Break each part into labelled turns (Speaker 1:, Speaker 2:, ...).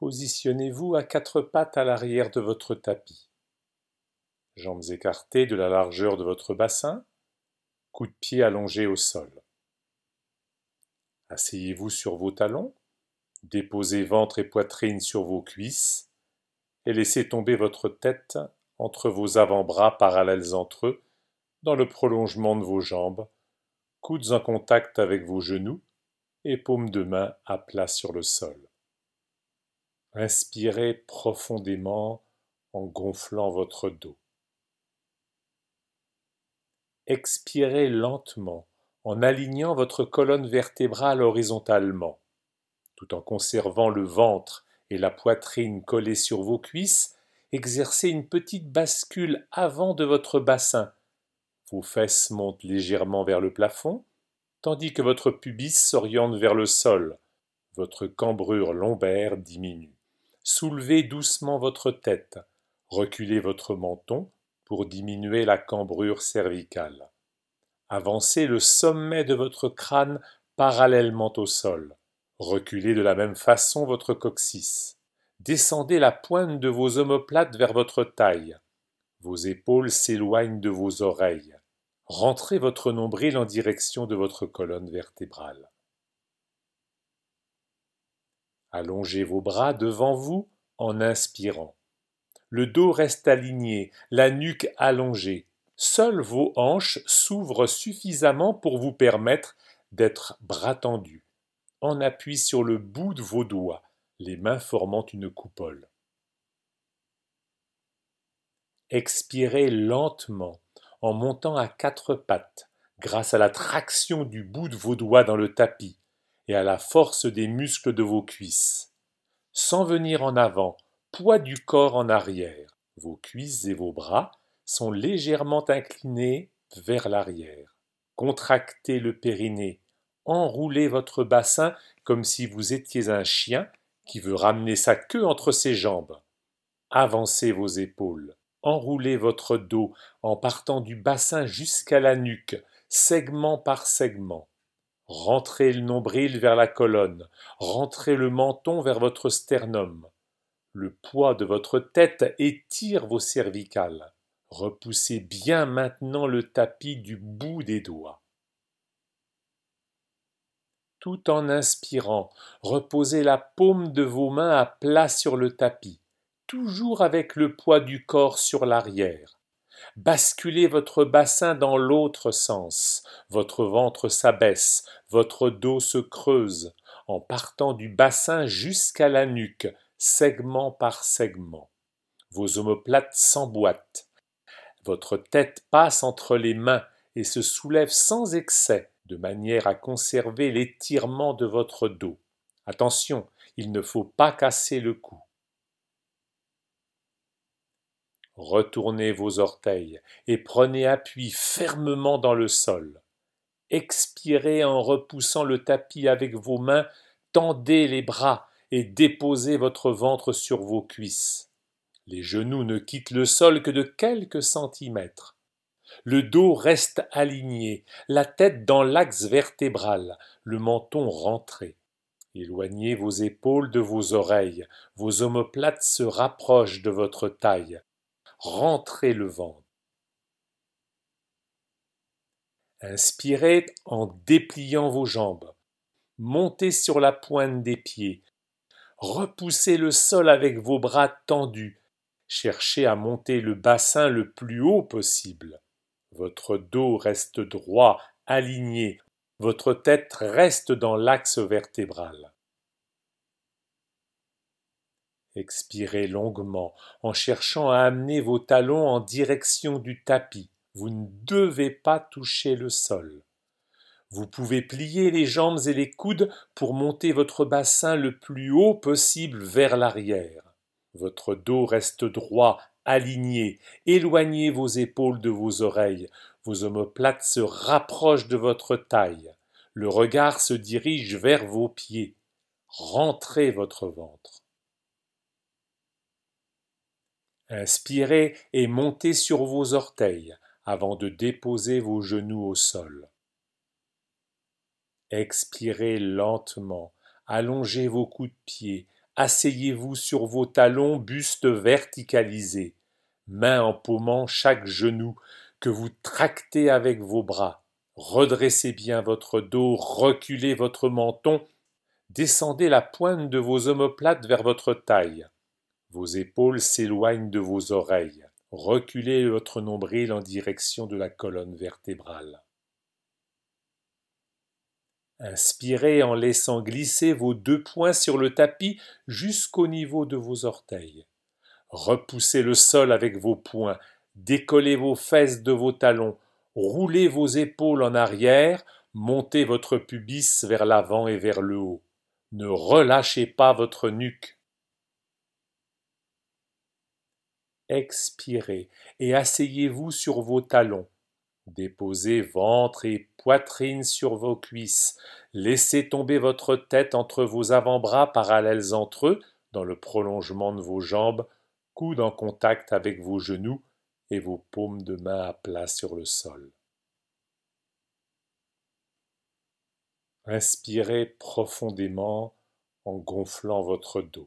Speaker 1: Positionnez-vous à quatre pattes à l'arrière de votre tapis. Jambes écartées de la largeur de votre bassin, coude de pied allongé au sol. Asseyez-vous sur vos talons, déposez ventre et poitrine sur vos cuisses et laissez tomber votre tête entre vos avant-bras parallèles entre eux, dans le prolongement de vos jambes, coudes en contact avec vos genoux et paumes de main à plat sur le sol. Inspirez profondément en gonflant votre dos. Expirez lentement en alignant votre colonne vertébrale horizontalement, tout en conservant le ventre et la poitrine collés sur vos cuisses. Exercez une petite bascule avant de votre bassin. Vos fesses montent légèrement vers le plafond, tandis que votre pubis s'oriente vers le sol. Votre cambrure lombaire diminue. Soulevez doucement votre tête. Reculez votre menton pour diminuer la cambrure cervicale. Avancez le sommet de votre crâne parallèlement au sol. Reculez de la même façon votre coccyx. Descendez la pointe de vos omoplates vers votre taille. Vos épaules s'éloignent de vos oreilles. Rentrez votre nombril en direction de votre colonne vertébrale. Allongez vos bras devant vous en inspirant. Le dos reste aligné, la nuque allongée. Seules vos hanches s'ouvrent suffisamment pour vous permettre d'être bras tendus, en appui sur le bout de vos doigts, les mains formant une coupole. Expirez lentement en montant à quatre pattes grâce à la traction du bout de vos doigts dans le tapis et à la force des muscles de vos cuisses. Sans venir en avant, poids du corps en arrière. Vos cuisses et vos bras sont légèrement inclinés vers l'arrière. Contractez le périnée. Enroulez votre bassin comme si vous étiez un chien qui veut ramener sa queue entre ses jambes. Avancez vos épaules. Enroulez votre dos en partant du bassin jusqu'à la nuque, segment par segment. Rentrez le nombril vers la colonne, rentrez le menton vers votre sternum. Le poids de votre tête étire vos cervicales. Repoussez bien maintenant le tapis du bout des doigts. Tout en inspirant, reposez la paume de vos mains à plat sur le tapis, toujours avec le poids du corps sur l'arrière. Basculez votre bassin dans l'autre sens. Votre ventre s'abaisse, votre dos se creuse, en partant du bassin jusqu'à la nuque, segment par segment. Vos omoplates s'emboîtent. Votre tête passe entre les mains et se soulève sans excès, de manière à conserver l'étirement de votre dos. Attention, il ne faut pas casser le cou. Retournez vos orteils et prenez appui fermement dans le sol. Expirez en repoussant le tapis avec vos mains, tendez les bras et déposez votre ventre sur vos cuisses. Les genoux ne quittent le sol que de quelques centimètres. Le dos reste aligné, la tête dans l'axe vertébral, le menton rentré. Éloignez vos épaules de vos oreilles, vos omoplates se rapprochent de votre taille. Rentrez le ventre. Inspirez en dépliant vos jambes. Montez sur la pointe des pieds. Repoussez le sol avec vos bras tendus. Cherchez à monter le bassin le plus haut possible. Votre dos reste droit, aligné. Votre tête reste dans l'axe vertébral. Expirez longuement en cherchant à amener vos talons en direction du tapis. Vous ne devez pas toucher le sol. Vous pouvez plier les jambes et les coudes pour monter votre bassin le plus haut possible vers l'arrière. Votre dos reste droit, aligné. Éloignez vos épaules de vos oreilles. Vos omoplates se rapprochent de votre taille. Le regard se dirige vers vos pieds. Rentrez votre ventre. Inspirez et montez sur vos orteils avant de déposer vos genoux au sol. Expirez lentement, allongez vos coups de pied, Asseyez-vous sur vos talons, buste verticalisé, main empaumant chaque genou que vous tractez avec vos bras. Redressez bien votre dos, reculez votre menton, descendez la pointe de vos omoplates vers votre taille. Vos épaules s'éloignent de vos oreilles. Reculez votre nombril en direction de la colonne vertébrale. Inspirez en laissant glisser vos 2 poings sur le tapis jusqu'au niveau de vos orteils. Repoussez le sol avec vos poings, décollez vos fesses de vos talons, roulez vos épaules en arrière, montez votre pubis vers l'avant et vers le haut. Ne relâchez pas votre nuque. Expirez et asseyez-vous sur vos talons. Déposez ventre et poitrine sur vos cuisses. Laissez tomber votre tête entre vos avant-bras parallèles entre eux, dans le prolongement de vos jambes, coudes en contact avec vos genoux et vos paumes de main à plat sur le sol. Inspirez profondément en gonflant votre dos.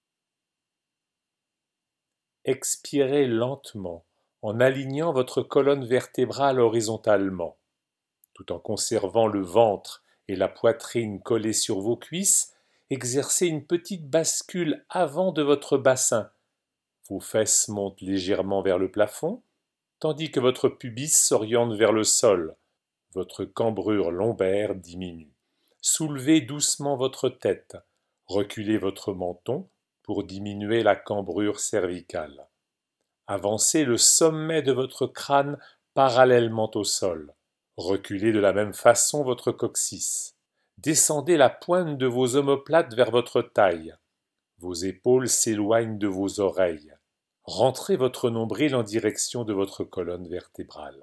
Speaker 1: Expirez lentement en alignant votre colonne vertébrale horizontalement, tout en conservant le ventre et la poitrine collés sur vos cuisses. Exercez une petite bascule avant de votre bassin. Vos fesses montent légèrement vers le plafond, tandis que votre pubis s'oriente vers le sol. Votre cambrure lombaire diminue. Soulevez doucement votre tête. Reculez votre menton pour diminuer la cambrure cervicale. Avancez le sommet de votre crâne parallèlement au sol. Reculez de la même façon votre coccyx. Descendez la pointe de vos omoplates vers votre taille. Vos épaules s'éloignent de vos oreilles. Rentrez votre nombril en direction de votre colonne vertébrale.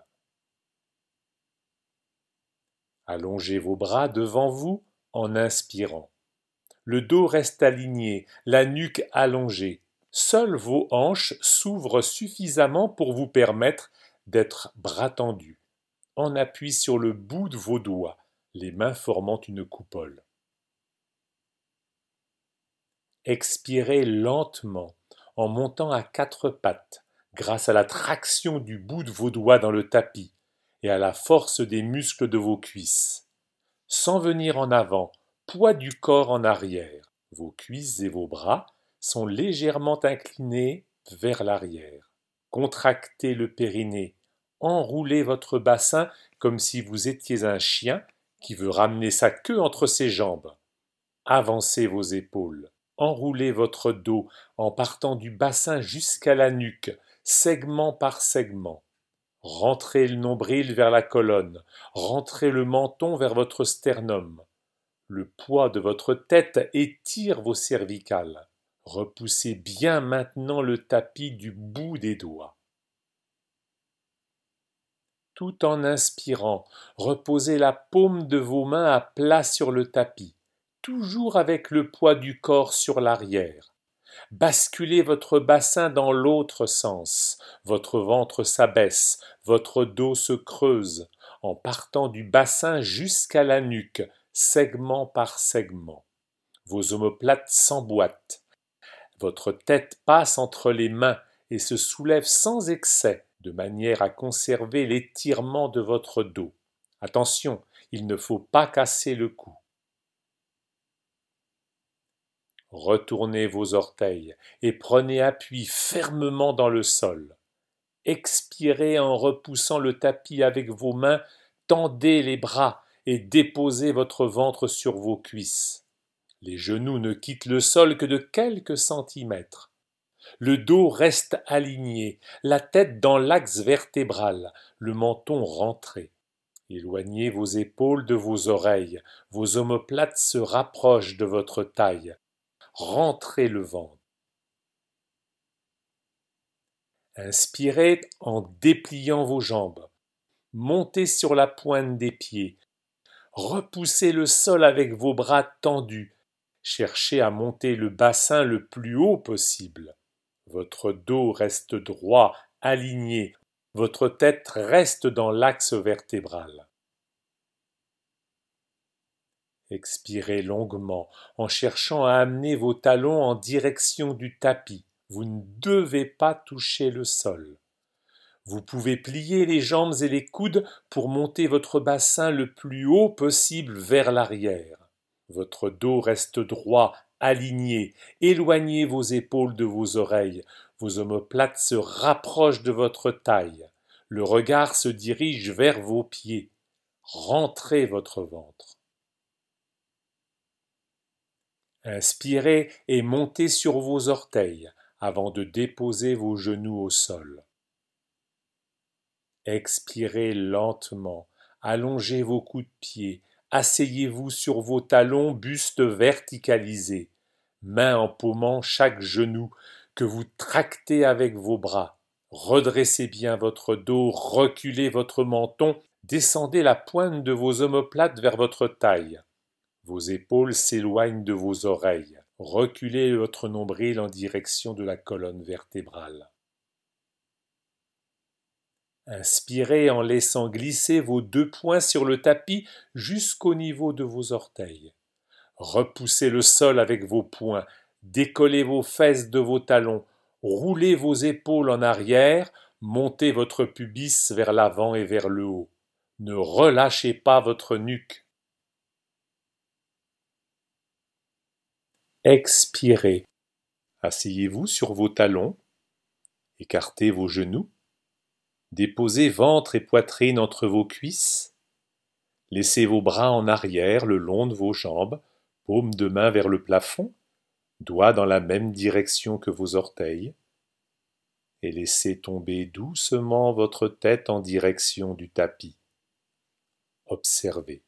Speaker 1: Allongez vos bras devant vous en inspirant. Le dos reste aligné, la nuque allongée. Seules vos hanches s'ouvrent suffisamment pour vous permettre d'être bras tendus, en appui sur le bout de vos doigts, les mains formant une coupole. Expirez lentement en montant à 4 pattes, grâce à la traction du bout de vos doigts dans le tapis et à la force des muscles de vos cuisses. Sans venir en avant, poids du corps en arrière. Vos cuisses et vos bras sont légèrement inclinés vers l'arrière. Contractez le périnée. Enroulez votre bassin comme si vous étiez un chien qui veut ramener sa queue entre ses jambes. Avancez vos épaules. Enroulez votre dos en partant du bassin jusqu'à la nuque, segment par segment. Rentrez le nombril vers la colonne. Rentrez le menton vers votre sternum. Le poids de votre tête étire vos cervicales. Repoussez bien maintenant le tapis du bout des doigts. Tout en inspirant, reposez la paume de vos mains à plat sur le tapis, toujours avec le poids du corps sur l'arrière. Basculez votre bassin dans l'autre sens. Votre ventre s'abaisse, votre dos se creuse, en partant du bassin jusqu'à la nuque, segment par segment. Vos omoplates s'emboîtent. Votre tête passe entre les mains et se soulève sans excès, de manière à conserver l'étirement de votre dos. Attention, il ne faut pas casser le cou. Retournez vos orteils et prenez appui fermement dans le sol. Expirez en repoussant le tapis avec vos mains, tendez les bras et déposez votre ventre sur vos cuisses. Les genoux ne quittent le sol que de quelques centimètres. Le dos reste aligné, la tête dans l'axe vertébral, le menton rentré. Éloignez vos épaules de vos oreilles, vos omoplates se rapprochent de votre taille. Rentrez le ventre. Inspirez en dépliant vos jambes. Montez sur la pointe des pieds. Repoussez le sol avec vos bras tendus. Cherchez à monter le bassin le plus haut possible. Votre dos reste droit, aligné. Votre tête reste dans l'axe vertébral. Expirez longuement en cherchant à amener vos talons en direction du tapis. Vous ne devez pas toucher le sol. Vous pouvez plier les jambes et les coudes pour monter votre bassin le plus haut possible vers l'arrière. Votre dos reste droit, aligné. Éloignez vos épaules de vos oreilles. Vos omoplates se rapprochent de votre taille. Le regard se dirige vers vos pieds. Rentrez votre ventre. Inspirez et montez sur vos orteils avant de déposer vos genoux au sol. Expirez lentement, allongez vos coups de pied, asseyez-vous sur vos talons, buste verticalisé, main empaumant chaque genou que vous tractez avec vos bras. Redressez bien votre dos, reculez votre menton, descendez la pointe de vos omoplates vers votre taille. Vos épaules s'éloignent de vos oreilles. Reculez votre nombril en direction de la colonne vertébrale. Inspirez en laissant glisser vos 2 poings sur le tapis jusqu'au niveau de vos orteils. Repoussez le sol avec vos poings, décollez vos fesses de vos talons, roulez vos épaules en arrière, montez votre pubis vers l'avant et vers le haut. Ne relâchez pas votre nuque. Expirez. Asseyez-vous sur vos talons, écartez vos genoux, déposez ventre et poitrine entre vos cuisses, laissez vos bras en arrière le long de vos jambes, paume de main vers le plafond, doigts dans la même direction que vos orteils, et laissez tomber doucement votre tête en direction du tapis. Observez.